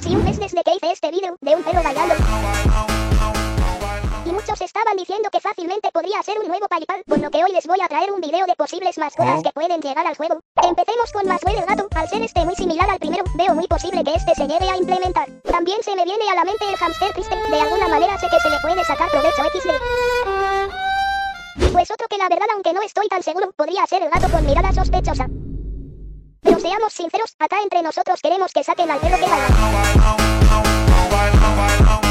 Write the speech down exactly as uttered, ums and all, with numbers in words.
casi un mes desde que hice este vídeo, de un perro bailando. Y muchos estaban diciendo que fácilmente podría ser un nuevo PayPal, por lo que hoy les voy a traer un video de posibles mascotas que pueden llegar al juego. Empecemos con Maxwell el gato. Al ser este muy similar al primero, veo muy posible que este se llegue a implementar. También se me viene a la mente el hámster triste, de alguna manera sé que se le puede sacar provecho equis de. Pues otro que la verdad, aunque no estoy tan seguro, podría ser el gato con mirada sospechosa. Pero seamos sinceros, acá entre nosotros queremos que saquen al perro que baila.